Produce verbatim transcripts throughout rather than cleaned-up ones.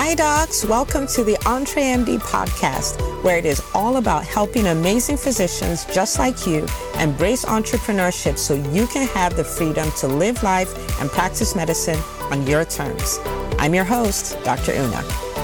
Hi, docs. Welcome to the EntreMD podcast, where it is all about helping amazing physicians just like you embrace entrepreneurship so you can have the freedom to live life and practice medicine on your terms. I'm your host, Doctor Una.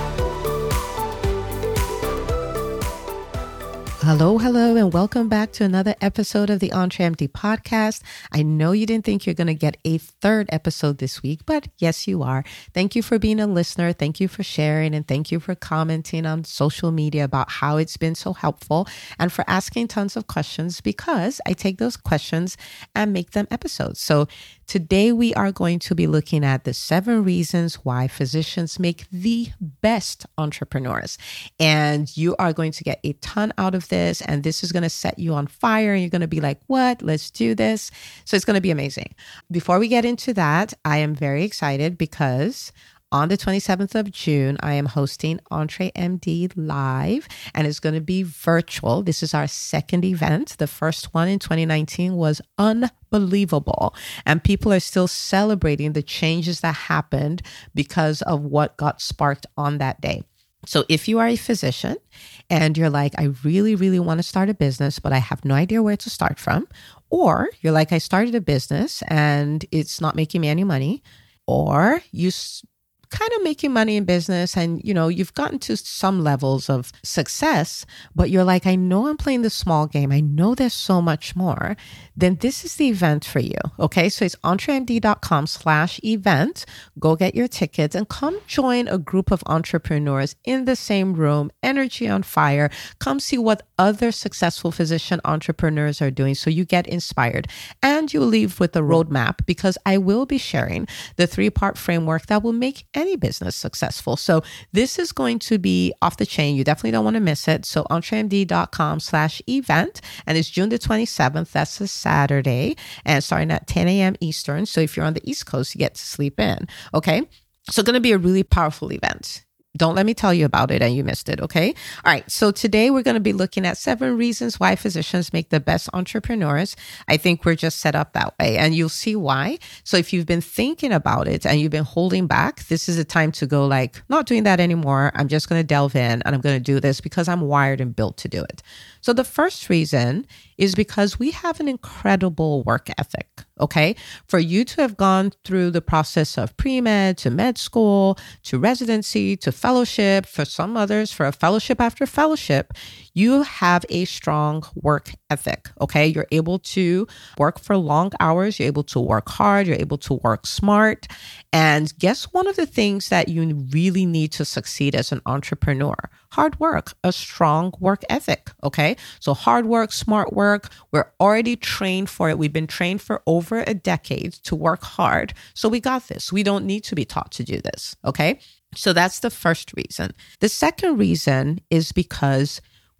Hello, hello, and welcome back to another episode of the EntreMD podcast. I know you didn't think you're going to get a third episode this week, but yes, you are. Thank you for being a listener. Thank you for sharing, and thank you for commenting on social media about how it's been so helpful and for asking tons of questions, because I take those questions and make them episodes. So today we are going to be looking at the seven reasons why physicians make the best entrepreneurs. And you are going to get a ton out of this, and this is going to set you on fire, and you're going to be like, what? Let's do this. So it's going to be amazing. Before we get into that, I am very excited because on the twenty-seventh of June, I am hosting EntreMD Live, and it's going to be virtual. This is our second event. The first one in twenty nineteen was unbelievable, and people are still celebrating the changes that happened because of what got sparked on that day. So if you are a physician and you're like, I really, really want to start a business, but I have no idea where to start from, or you're like, I started a business and it's not making me any money, or you kind of making money in business and, you know, you've gotten to some levels of success, but you're like, I know I'm playing the small game. I know there's so much more. Then this is the event for you. Okay. So it's entremd.com slash event. Go get your tickets and come join a group of entrepreneurs in the same room, energy on fire. Come see what other successful physician entrepreneurs are doing so you get inspired. And you leave with a roadmap, because I will be sharing the three-part framework that will make any business successful. So this is going to be off the chain. You definitely don't want to miss it. So entremd.com slash event. And it's June the twenty-seventh. That's a Saturday. And starting at ten a.m. Eastern. So if you're on the East Coast, you get to sleep in. Okay. So going to be a really powerful event. Don't let me tell you about it and you missed it, okay? All right, so today we're going to be looking at seven reasons why physicians make the best entrepreneurs. I think we're just set up that way, and you'll see why. So if you've been thinking about it and you've been holding back, this is a time to go like, not doing that anymore. I'm just going to delve in and I'm going to do this because I'm wired and built to do it. So the first reason is because we have an incredible work ethic, okay? For you to have gone through the process of pre-med to med school, to residency, to fellowship, for some others, for a fellowship after fellowship, you have a strong work ethic, okay? You're able to work for long hours. You're able to work hard. You're able to work smart. And guess one of the things that you really need to succeed as an entrepreneur? Hard work, a strong work ethic, okay? So hard work, smart work, we're already trained for it. We've been trained for over a decade to work hard. So we got this. We don't need to be taught to do this, okay? So that's the first reason. The second reason is because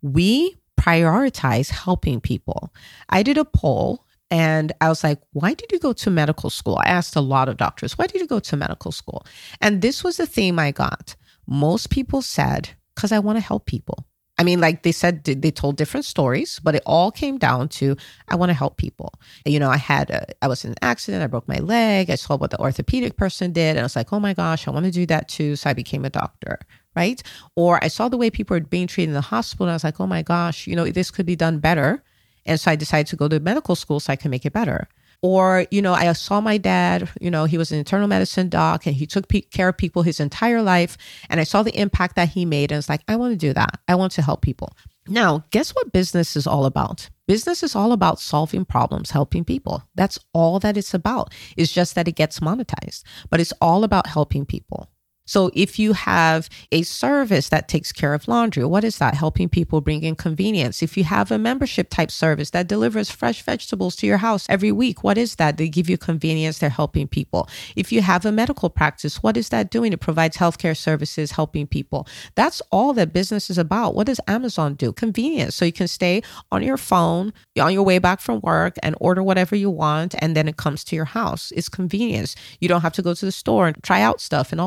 we prioritize helping people. I did a poll and I was like, why did you go to medical school? I asked a lot of doctors, why did you go to medical school? And this was the theme I got. Most people said, because I want to help people. I mean, like they said, they told different stories, but it all came down to, I want to help people. You know, I had, a, I was in an accident. I broke my leg. I saw what the orthopedic person did. And I was like, oh my gosh, I want to do that too. So I became a doctor, right? Or I saw the way people were being treated in the hospital. And I was like, oh my gosh, you know, this could be done better. And so I decided to go to medical school so I can make it better. Or, you know, I saw my dad, you know, he was an internal medicine doc and he took pe- care of people his entire life. And I saw the impact that he made. And it's like, I want to do that. I want to help people. Now, guess what business is all about? Business is all about solving problems, helping people. That's all that it's about. It's just that it gets monetized, but it's all about helping people. So if you have a service that takes care of laundry, what is that? Helping people, bring in convenience. If you have a membership type service that delivers fresh vegetables to your house every week, what is that? They give you convenience. They're helping people. If you have a medical practice, what is that doing? It provides healthcare services, helping people. That's all that business is about. What does Amazon do? Convenience. So you can stay on your phone on your way back from work and order whatever you want, and then it comes to your house. It's convenience. You don't have to go to the store and try out stuff and all of that.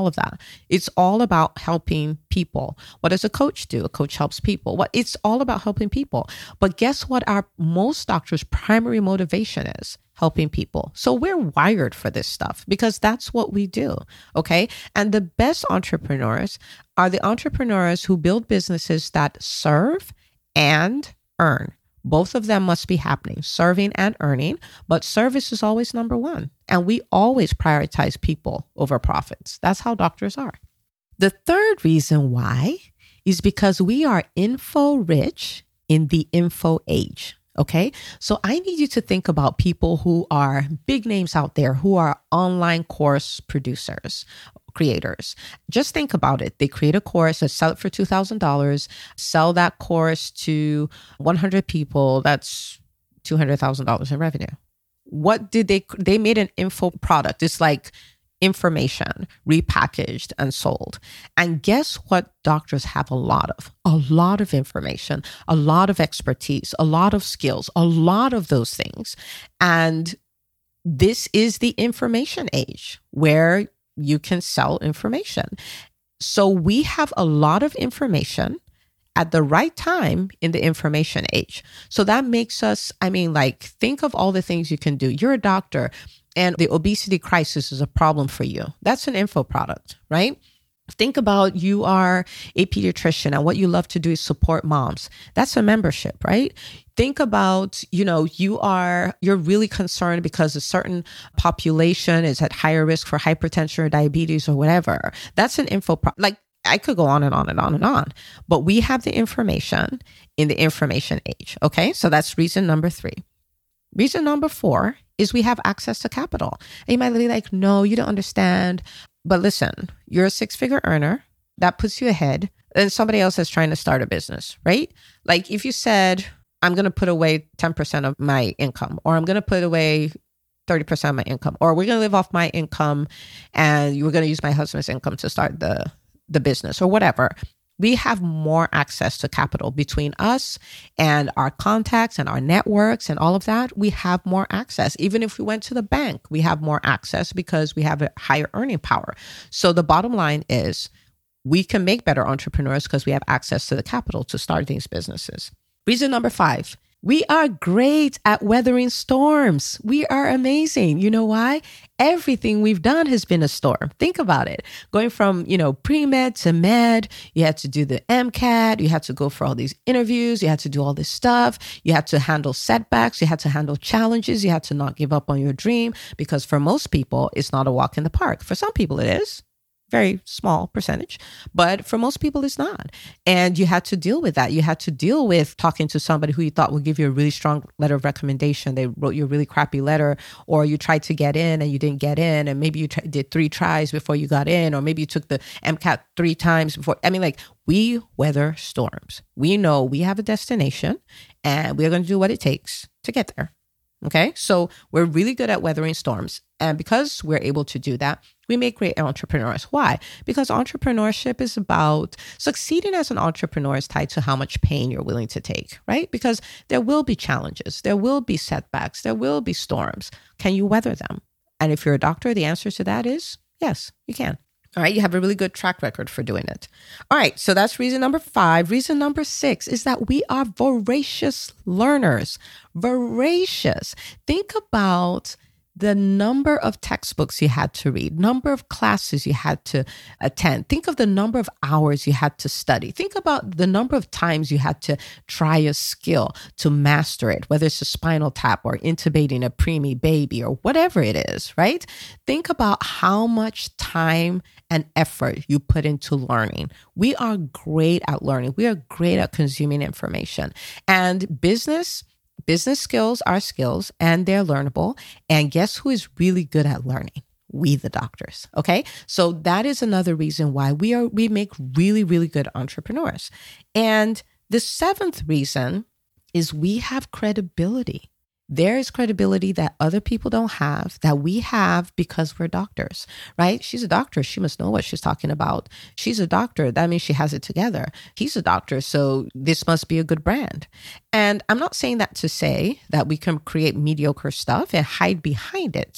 It's all about helping people. What does a coach do? A coach helps people. What it's all about helping people. But guess what our most doctors' primary motivation is? Helping people. So we're wired for this stuff because that's what we do. Okay. And the best entrepreneurs are the entrepreneurs who build businesses that serve and earn. Both of them must be happening, serving and earning, but service is always number one. And we always prioritize people over profits. That's how doctors are. The third reason why is because we are info rich in the info age. Okay. So I need you to think about people who are big names out there, who are online course producers, creators. Just think about it. They create a course, they sell it for two thousand dollars, sell that course to one hundred people. That's two hundred thousand dollars in revenue. What did they, they made an info product. It's like information repackaged and sold. And guess what doctors have a lot of? A lot of information, a lot of expertise, a lot of skills, a lot of those things. And this is the information age where you can sell information. So we have a lot of information at the right time in the information age. So that makes us, I mean, like, think of all the things you can do. You're a doctor and the obesity crisis is a problem for you. That's an info product, right? Think about you are a pediatrician and what you love to do is support moms. That's a membership, right? Think about, you know, you are, you're really concerned because a certain population is at higher risk for hypertension or diabetes or whatever. That's an info product. Like, I could go on and on and on and on, but we have the information in the information age. Okay. So that's reason number three. Reason number four is we have access to capital. And you might be like, no, you don't understand. But listen, you're a six-figure earner. That puts you ahead. And somebody else is trying to start a business, right? Like if you said, I'm going to put away ten percent of my income, or I'm going to put away thirty percent of my income, or we're going to live off my income and you're going to use my husband's income to start the, the business or whatever. We have more access to capital between us and our contacts and our networks and all of that. We have more access. Even if we went to the bank, we have more access because we have a higher earning power. So the bottom line is we can make better entrepreneurs because we have access to the capital to start these businesses. Reason number five. We are great at weathering storms. We are amazing. You know why? Everything we've done has been a storm. Think about it. Going from, you know, pre-med to med, you had to do the MCAT, you had to go for all these interviews, you had to do all this stuff, you had to handle setbacks, you had to handle challenges, you had to not give up on your dream, because for most people, it's not a walk in the park. For some people, it is. Very small percentage, but for most people, it's not. And you had to deal with that. You had to deal with talking to somebody who you thought would give you a really strong letter of recommendation. They wrote you a really crappy letter, or you tried to get in and you didn't get in. And maybe you t- did three tries before you got in, or maybe you took the MCAT three times before. I mean, like, we weather storms. We know we have a destination and we're going to do what it takes to get there. Okay. So we're really good at weathering storms. And because we're able to do that, we make great entrepreneurs. Why? Because entrepreneurship is about succeeding as an entrepreneur is tied to how much pain you're willing to take, right? Because there will be challenges. There will be setbacks. There will be storms. Can you weather them? And if you're a doctor, the answer to that is yes, you can. All right. You have a really good track record for doing it. All right. So that's reason number five. Reason number six is that we are voracious learners. Voracious. Think about the number of textbooks you had to read, number of classes you had to attend. Think of the number of hours you had to study. Think about the number of times you had to try a skill to master it, whether it's a spinal tap or intubating a preemie baby or whatever it is, right? Think about how much time and effort you put into learning. We are great at learning. We are great at consuming information. And business Business skills are skills and they're learnable. And guess who is really good at learning? We, the doctors. Okay. So that is another reason why we are, we make really, really good entrepreneurs. And the seventh reason is we have credibility. There is credibility that other people don't have, that we have because we're doctors, right? She's a doctor. She must know what she's talking about. She's a doctor. That means she has it together. He's a doctor. So this must be a good brand. And I'm not saying that to say that we can create mediocre stuff and hide behind it.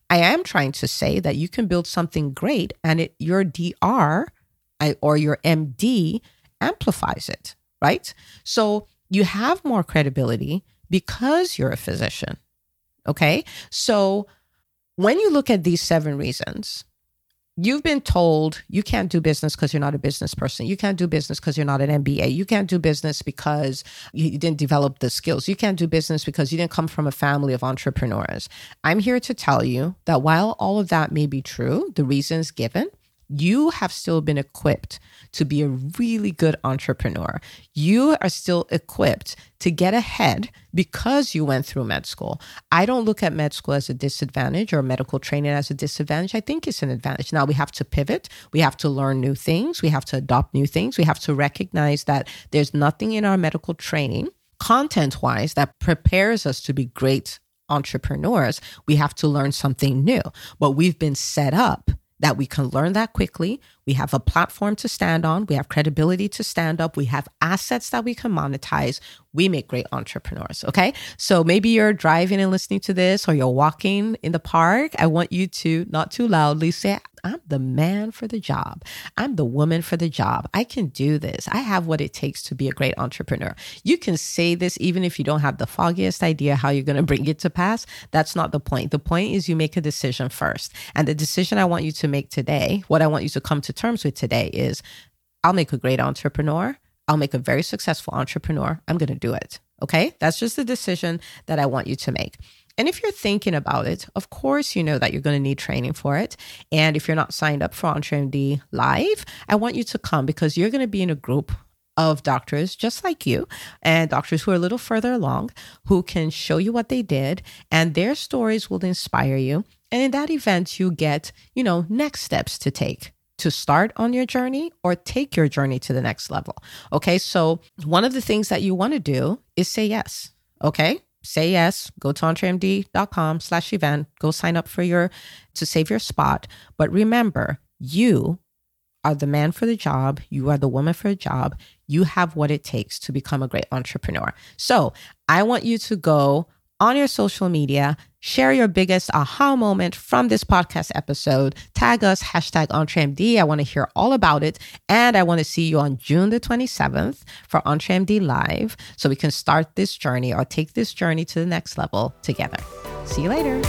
I am trying to say that you can build something great and it, your D R or your M D amplifies it, right? So you have more credibility because you're a physician, okay? So when you look at these seven reasons, you've been told you can't do business because you're not a business person. You can't do business because you're not an M B A. You can't do business because you didn't develop the skills. You can't do business because you didn't come from a family of entrepreneurs. I'm here to tell you that while all of that may be true, the reasons given, you have still been equipped to be a really good entrepreneur. You are still equipped to get ahead because you went through med school. I don't look at med school as a disadvantage or medical training as a disadvantage. I think it's an advantage. Now we have to pivot. We have to learn new things. We have to adopt new things. We have to recognize that there's nothing in our medical training, content-wise, that prepares us to be great entrepreneurs. We have to learn something new, but we've been set up that we can learn that quickly. We have a platform to stand on. We have credibility to stand up. We have assets that we can monetize. We make great entrepreneurs, okay? So maybe you're driving and listening to this, or you're walking in the park. I want you to, not too loudly, say, I'm the man for the job. I'm the woman for the job. I can do this. I have what it takes to be a great entrepreneur. You can say this even if you don't have the foggiest idea how you're going to bring it to pass. That's not the point. The point is you make a decision first. And the decision I want you to make today, what I want you to come to terms with today is, I'll make a great entrepreneur. I'll make a very successful entrepreneur. I'm going to do it. Okay? That's just the decision that I want you to make. And if you're thinking about it, of course, you know that you're going to need training for it. And if you're not signed up for EntreMD Live, I want you to come because you're going to be in a group of doctors just like you, and doctors who are a little further along, who can show you what they did, and their stories will inspire you. And in that event, you get, you know, next steps to take to start on your journey or take your journey to the next level. Okay. So one of the things that you want to do is say yes. Okay. Say yes, go to entremd.com slash event, go sign up for your, to save your spot. But remember, you are the man for the job. You are the woman for the job. You have what it takes to become a great entrepreneur. So I want you to go on your social media, share your biggest aha moment from this podcast episode, tag us, hashtag EntreMD. I want to hear all about it. And I want to see you on June the twenty-seventh for EntreMD Live so we can start this journey or take this journey to the next level together. See you later.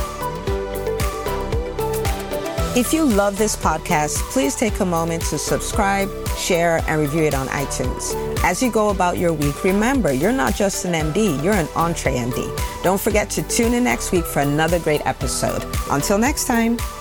If you love this podcast, please take a moment to subscribe, share, and review it on iTunes. As you go about your week, remember, you're not just an M D, you're an EntreMD. Don't forget to tune in next week for another great episode. Until next time.